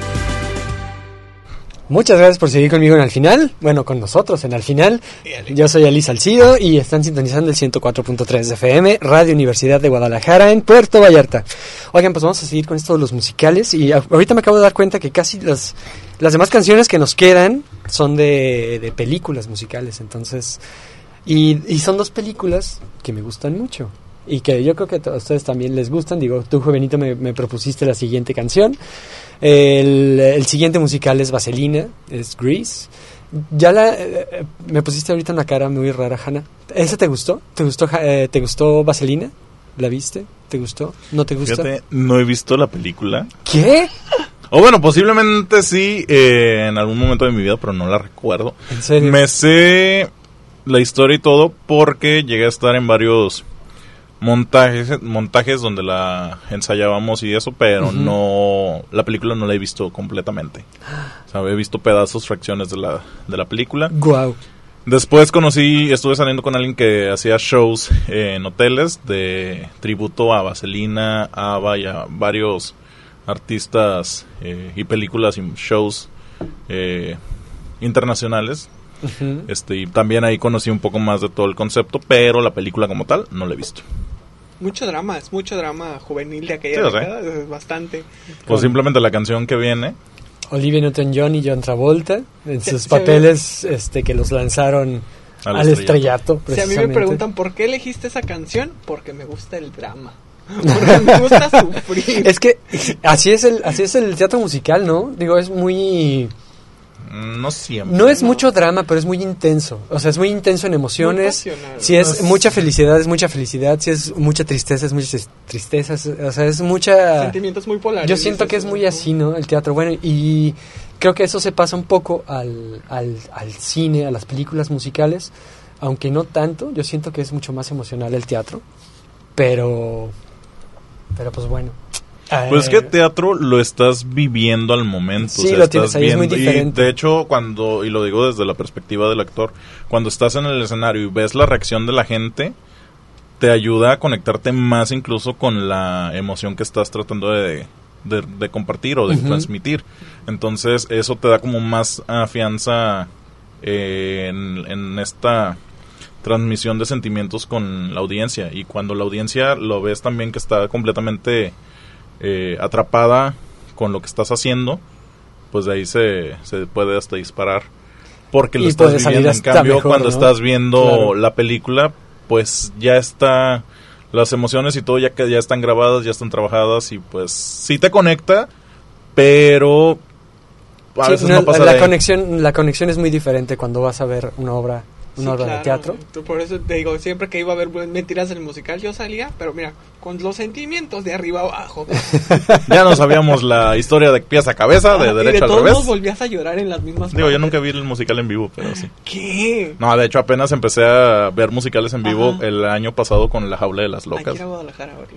Muchas gracias por seguir conmigo en Al Final, bueno, con nosotros en Al Final. Yo soy Ali Salcido y están sintonizando el ciento cuatro punto tres de F M, Radio Universidad de Guadalajara en Puerto Vallarta. Oigan, pues vamos a seguir con esto de los musicales y ahorita me acabo de dar cuenta que casi las, las demás canciones que nos quedan son de, de películas musicales, entonces, y, y son dos películas que me gustan mucho y que yo creo que a ustedes también les gustan. Digo, tú, Jovenito, me, me propusiste la siguiente canción. El, el siguiente musical es Vaselina, es Grease. Ya la eh, me pusiste ahorita una cara muy rara, Hanna. ¿Esa te gustó? ¿Te gustó eh, te gustó Vaselina? ¿La viste? ¿Te gustó? ¿No te gusta? Fíjate, no he visto la película. ¿Qué? O bueno, posiblemente sí, eh, en algún momento de mi vida, pero no la recuerdo. ¿En serio? Me sé la historia y todo porque llegué a estar en varios montajes montajes donde la ensayábamos y eso, pero uh-huh. no, la película no la he visto completamente. O sea, he visto pedazos, fracciones de la de la película. Wow. Después conocí, estuve saliendo con alguien que hacía shows eh, en hoteles de tributo a Vaselina, a ABBA y a varios artistas eh, y películas y shows eh, internacionales. Uh-huh. Este, y también ahí conocí un poco más de todo el concepto, pero la película como tal no la he visto. Mucho drama, es mucho drama juvenil de aquella Sí, o sea. década, es bastante. Pues simplemente la canción que viene. Olivia Newton-John y John Travolta en Se- sus se papeles este que los lanzaron Al al, estrellato. estrellato. Si a mí me precisamente. preguntan por qué elegiste esa canción, porque me gusta el drama. Porque me gusta sufrir. Es que así es el así es el teatro musical, ¿no? Digo, es muy No siempre. no es mucho drama, pero es muy intenso. O sea, es muy intenso en emociones. Muy pasional. Si es No, mucha felicidad, es mucha felicidad. Si es mucha tristeza, es mucha tristeza. O sea, es mucha... Sentimientos muy polares. Yo siento que es muy así, ¿no? El teatro. Bueno, y creo que eso se pasa un poco al, al, al cine, a las películas musicales. Aunque no tanto. Yo siento que es mucho más emocional el teatro. Pero... Pero pues bueno. Pues es Eh, que teatro lo estás viviendo al momento. Sí, lo tienes ahí, es muy y diferente. de hecho, cuando, y lo digo desde la perspectiva del actor, cuando estás en el escenario y ves la reacción de la gente, te ayuda a conectarte más incluso con la emoción que estás tratando de, de, de compartir o de Ujú. transmitir. Entonces, eso te da como más afianza eh, en, en esta transmisión de sentimientos con la audiencia. Y cuando la audiencia lo ves también que está completamente... Eh, atrapada con lo que estás haciendo, pues de ahí se, se puede hasta disparar porque lo Y estás puede salir viviendo. En hasta cambio, mejor, cuando ¿no? estás viendo Claro. la película, pues ya está, las emociones y todo ya que ya están grabadas, ya están trabajadas, y pues sí te conecta, pero a sí, veces no, no pasa la de ahí. conexión la conexión es muy diferente cuando vas a ver una obra una Sí, obra claro, de teatro. tú- Por eso te digo, siempre que iba a ver mentiras del musical, yo salía, pero mira, con los sentimientos de arriba abajo. Ya no sabíamos la historia de pies a cabeza, de Ah, y derecho de al todos revés. modos volvías a llorar en las mismas Digo, yo partes. nunca vi el musical en vivo, pero sí. ¿Qué? No, de hecho apenas empecé a ver musicales en vivo Ajá. el año pasado con La Jaula de las Hay que Locas. ir a Guadalajara a verlo.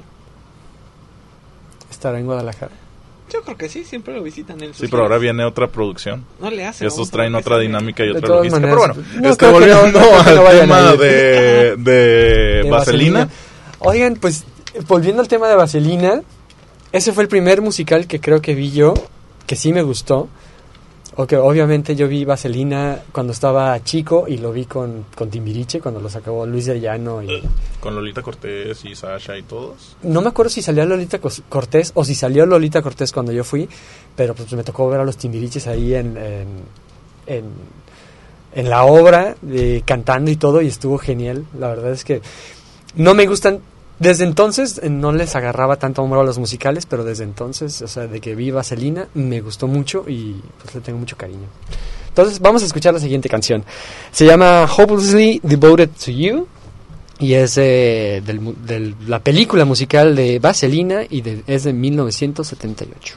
Estará en Guadalajara. Yo creo que sí, siempre lo visitan en sus Sí, pero ahora giras. viene otra producción. No le hacen. Estos vamos a traen ver qué otra sale. dinámica y De otra todas logística. maneras, Pero bueno, no este, creo que no- volviendo no creo que no al vayan a tema ir. de, de, De Vaselina. Oigan, pues volviendo al tema de Vaselina, ese fue el primer musical que creo que vi yo, que sí me gustó. O que obviamente yo vi Vaselina cuando estaba chico y lo vi con, con Timbiriche, cuando lo sacó Luis de Llano. Y... Con Lolita Cortés y Sasha y todos. No me acuerdo si salió Lolita Cos- Cortés o si salió Lolita Cortés cuando yo fui, pero pues me tocó ver a los Timbiriches ahí en, en, en, en la obra, eh, cantando y todo, y estuvo genial. La verdad es que no me gustan, desde entonces eh, no les agarraba tanto amor a los musicales, pero desde entonces, o sea, de que vi Vaselina, me gustó mucho y pues le tengo mucho cariño. Entonces vamos a escuchar la siguiente canción. Se llama Hopelessly Devoted to You. Y es de del, mu- del- la película musical de Vaselina y de, es de mil novecientos setenta y ocho.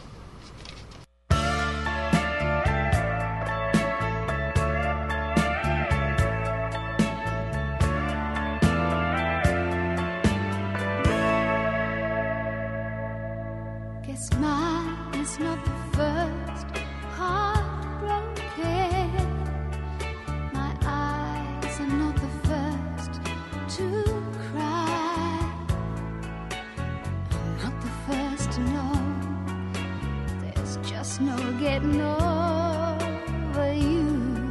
Guess mine is not the first heartbroken. My eyes are not the first to cry. I'm not the first to know. There's just no getting over you.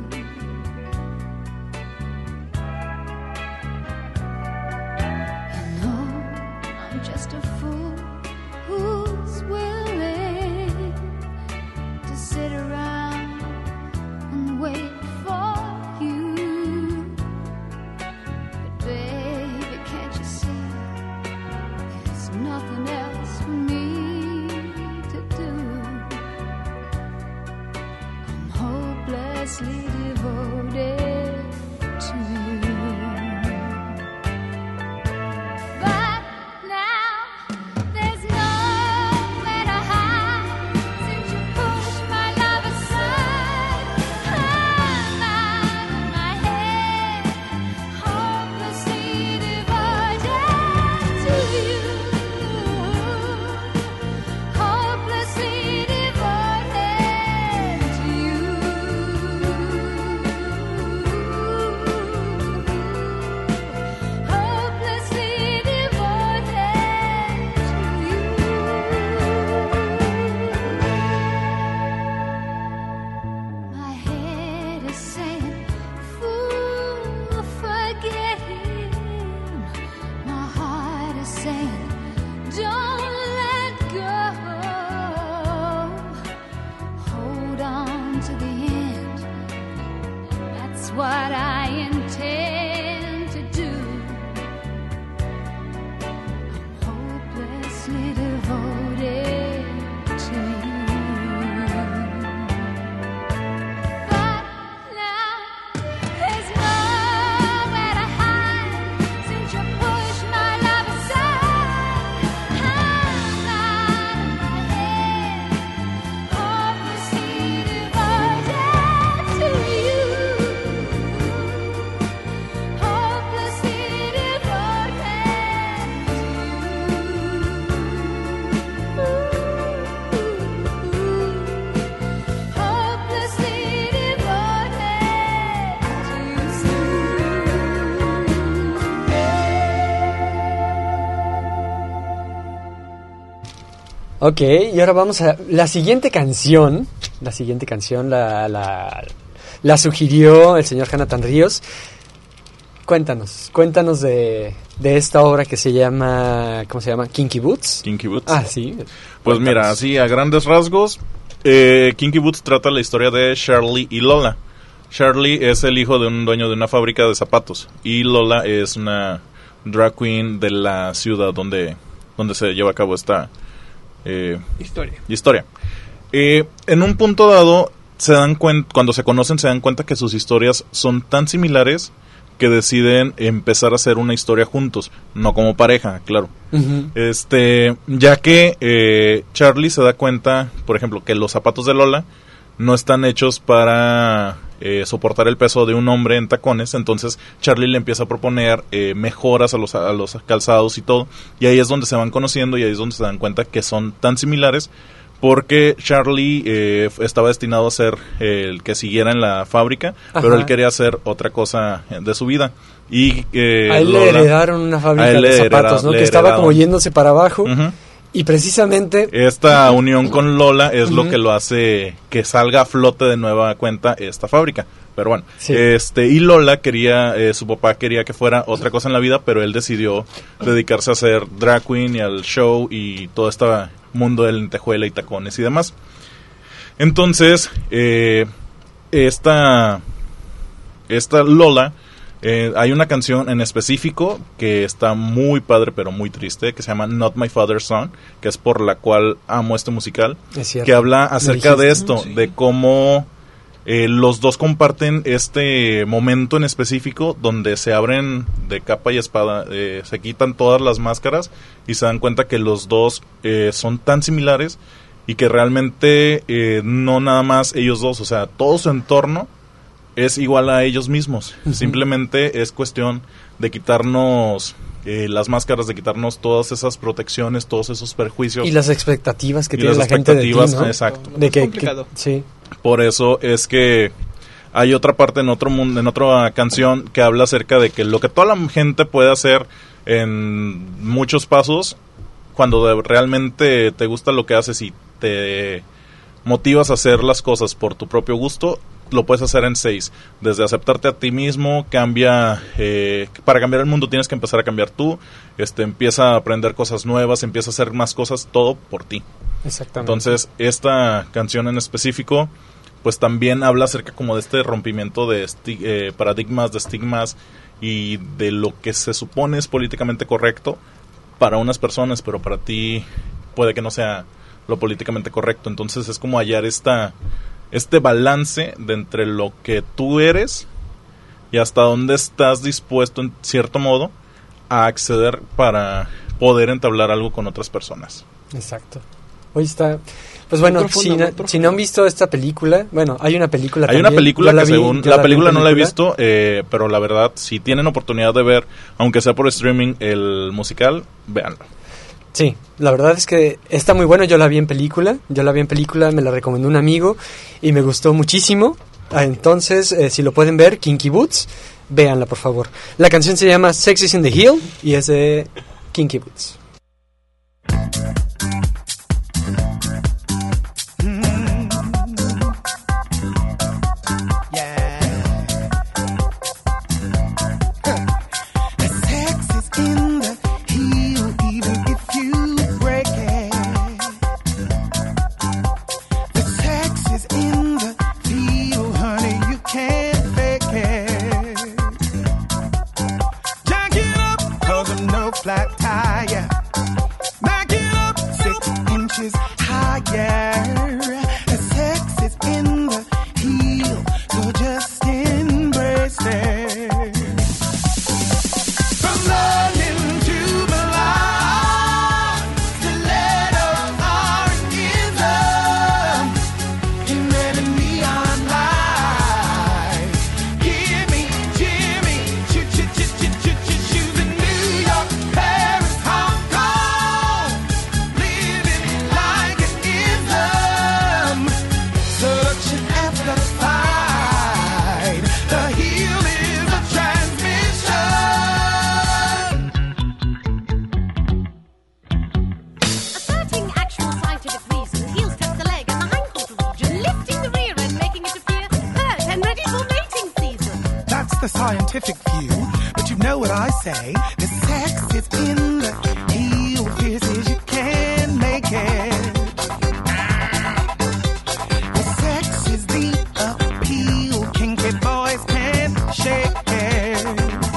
You know, I'm just a fool who's willing to sit around and wait for you. But baby, can't you see there's nothing else for me to do? what I intend to do. I'm hopelessly devoted to you. But now there's nowhere to hide since you pushed my love aside. I'm out of my head, hopelessly devoted to you. Hopelessly devoted to you. Hopelessly Ok, y ahora vamos a la siguiente canción. La siguiente canción la, la, la sugirió el señor Jonathan Ríos. Cuéntanos, cuéntanos de, de esta obra que se llama, ¿cómo se llama? Kinky Boots. Kinky Boots. Ah, sí. Pues mira, así a grandes rasgos, eh, Kinky Boots trata la historia de Charlie y Lola. Charlie es el hijo de un dueño de una fábrica de zapatos y Lola es una drag queen de la ciudad donde, donde se lleva a cabo esta eh, Historia. historia. Eh, en un punto dado, se dan cuen- cuando se conocen se dan cuenta que sus historias son tan similares que deciden empezar a hacer una historia juntos, no como pareja, claro. Ujú. Este, ya que eh, Charlie se da cuenta, por ejemplo, que los zapatos de Lola no están hechos para eh, soportar el peso de un hombre en tacones, entonces Charlie le empieza a proponer eh, mejoras a los, a los calzados y todo, y ahí es donde se van conociendo y ahí es donde se dan cuenta que son tan similares, porque Charlie eh, estaba destinado a ser eh, el que siguiera en la fábrica, Ajá. pero él quería hacer otra cosa de su vida. Y eh, A él Lola- le heredaron una a fábrica él de le zapatos, hereda- ¿no? le Que estaba heredaron. como yéndose para abajo. Ujú. Y precisamente... Esta unión con Lola es lo Ujú. que lo hace que salga a flote de nueva cuenta esta fábrica. Pero bueno, Sí. este y Lola quería, eh, su papá quería que fuera otra cosa en la vida, pero él decidió dedicarse a hacer drag queen y al show y todo este mundo de lentejuela y tacones y demás. Entonces, eh, esta, esta Lola, eh, hay una canción en específico que está muy padre pero muy triste, que se llama Not My Father's Son, que es por la cual amo este musical, Es cierto. que habla Lo acerca de dijiste. esto, de cómo eh, los dos comparten este momento en específico donde se abren de capa y espada, eh, se quitan todas las máscaras y se dan cuenta que los dos eh, son tan similares y que realmente eh, no nada más ellos dos, o sea, todo su entorno es igual a ellos mismos. Ujú. Simplemente es cuestión de quitarnos eh, las máscaras, de quitarnos todas esas protecciones, todos esos perjuicios. Y las expectativas que Y tiene las la gente de ti, expectativas, ¿no? exacto. De que, complicado. que- sí. Por eso es que hay otra parte en otro mundo, en otra canción que habla acerca de que lo que toda la gente puede hacer en muchos pasos, cuando de- realmente te gusta lo que haces y te motivas a hacer las cosas por tu propio gusto, lo puedes hacer en seis. Desde aceptarte a ti mismo, cambia, eh, para cambiar el mundo tienes que empezar a cambiar tú, este, empieza a aprender cosas nuevas, empieza a hacer más cosas, todo por ti. Exactamente. Entonces, esta canción en específico, pues también habla acerca como de este rompimiento de esti- eh, paradigmas, de estigmas y de lo que se supone es políticamente correcto para unas personas, pero para ti puede que no sea lo políticamente correcto. Entonces es como hallar esta, este balance de entre lo que tú eres y hasta dónde estás dispuesto en cierto modo a acceder para poder entablar algo con otras personas. Exacto. Hoy está... Pues bueno, Muy profundo, si, muy no, profundo. si no han visto esta película, bueno, hay una película Hay también. una película Yo la que vi- según... yo La vi en película no la he película. visto, eh, pero la verdad, si tienen oportunidad de ver, aunque sea por streaming, el musical, véanlo. Sí, la verdad es que está muy bueno. Yo la vi en película, yo la vi en película, me la recomendó un amigo y me gustó muchísimo. Ah, Entonces, eh, si lo pueden ver, Kinky Boots, véanla por favor. La canción se llama Sex is in the Hill y es de Kinky Boots. Sex is in the heel, even if you break it. The sex is in the feel, honey, you can't fake it. the scientific view, but you know what I say. The sex is in the heel, fierce as you can make it. The sex is the appeal, kinky boys can't shake it.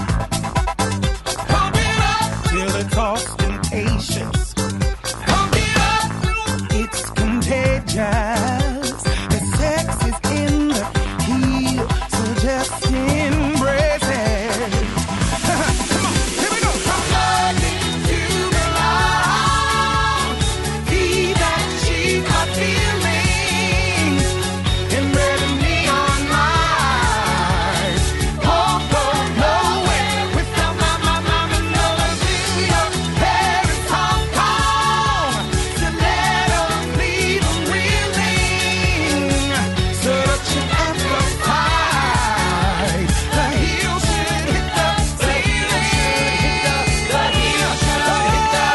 Pump it up till it's ostentatious. Pump it up, it's contagious. The sex is in the heel, so just embrace it. Come on, here we go. I'm learning to belong. Be that cheap hot feelings in red and neon lights. Won't go nowhere without my, my, my Manila, New York, Paris, Hong Kong. Stilettos leave 'em reeling. Such an amplified. The heel should hit the ceiling. The heel should hit the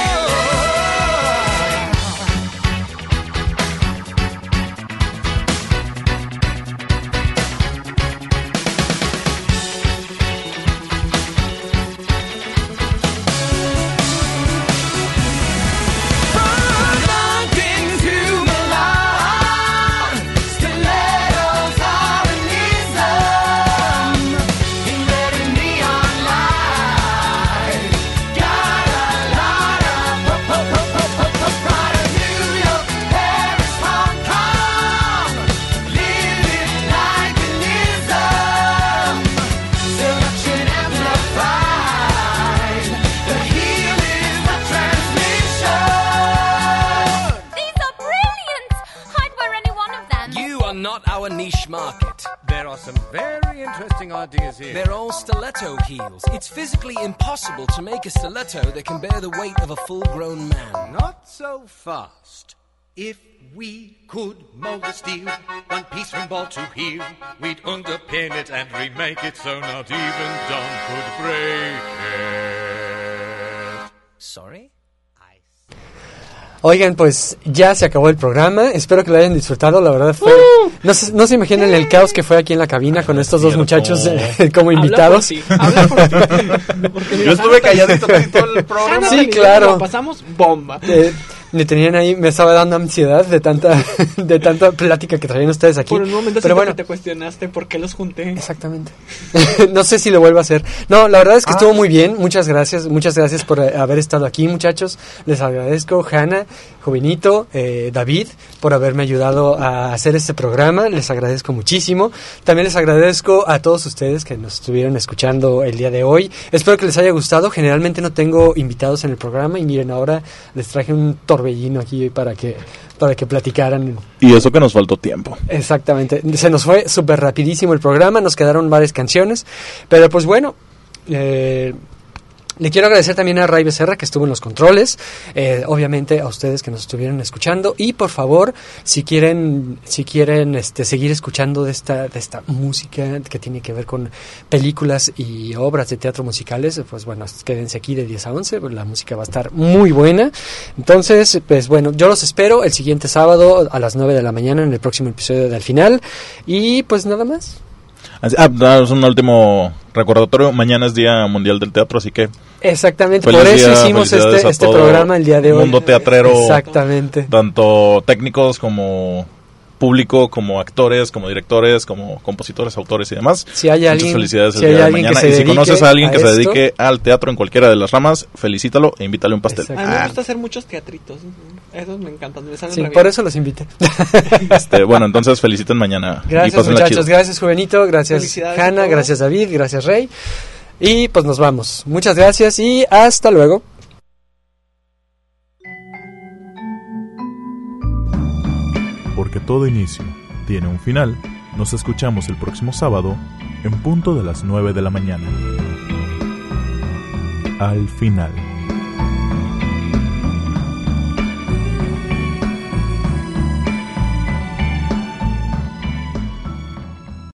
From London to Milan, stilettos are an ism. In red and neon light, got a lot of pop, pop, pop, pop, pop, pop, pride of New York, Paris, Hong Kong. Live it like an ism. Seduction amplified. The heel is the transmission. These are brilliant! I'd wear any one of them. You are not our niche market. There are some very interesting ideas here. They're all stiletto heels. It's physically impossible to make a stiletto that can bear the weight of a full-grown man. Not so fast. If we could mold the steel, one piece from ball to heel, we'd underpin it and remake it so not even Don could break it. Sorry? Oigan, pues ya se acabó el programa. Espero que lo hayan disfrutado. La verdad fue... No se, no se imaginan el caos que fue aquí en la cabina con estos dos muchachos eh, como invitados. Habla por ti, habla por ti. Yo estuve calladito casi todo el programa. Sí, claro. Lo pasamos bomba. Eh, me tenían ahí, me estaba dando ansiedad de tanta de tanta plática que traían ustedes aquí. Por un momento pero siento bueno, que te cuestionaste por qué los junté. Exactamente. No sé si lo vuelvo a hacer. No, la verdad es que ah. estuvo muy bien. Muchas gracias, muchas gracias por eh, haber estado aquí, muchachos. Les agradezco, Hanna, Jovenito, eh, David, por haberme ayudado a hacer este programa. Les agradezco muchísimo. También les agradezco a todos ustedes que nos estuvieron escuchando el día de hoy. Espero que les haya gustado. Generalmente no tengo invitados en el programa y miren, ahora les traje un torbellino aquí para que para que platicaran. Y eso que nos faltó tiempo. Exactamente. Se nos fue súper rapidísimo el programa, nos quedaron varias canciones, pero pues bueno, eh, le quiero agradecer también a Ray Becerra que estuvo en los controles, eh, obviamente a ustedes que nos estuvieron escuchando y por favor si quieren si quieren este seguir escuchando de esta de esta música que tiene que ver con películas y obras de teatro musicales, pues bueno, quédense aquí de diez a once, pues la música va a estar muy buena. Entonces, pues bueno, yo los espero el siguiente sábado a las nueve de la mañana en el próximo episodio de Al Final y pues nada más. Ah, es un último recordatorio. Mañana es Día Mundial del Teatro, así que... Exactamente, por eso día, hicimos este, este programa el día de hoy. Mundo teatrero. Exactamente. Tanto técnicos como público, como actores, como directores, como compositores, autores y demás. Si hay alguien, muchas felicidades si el día hay de mañana. Y si conoces a alguien que esto, se dedique al teatro en cualquiera de las ramas, felicítalo e invítale un pastel. A mí me gusta hacer muchos teatritos. Esos me encantan. Me salen sí, re por bien. Eso los invité. Este, bueno, entonces feliciten mañana. Gracias, y muchachos. Gracias, Jovenito. Gracias, Hanna. Gracias, David. Gracias, Rey. Y pues nos vamos. Muchas gracias y hasta luego. Porque todo inicio tiene un final, nos escuchamos el próximo sábado en punto de las nueve de la mañana. Al Final.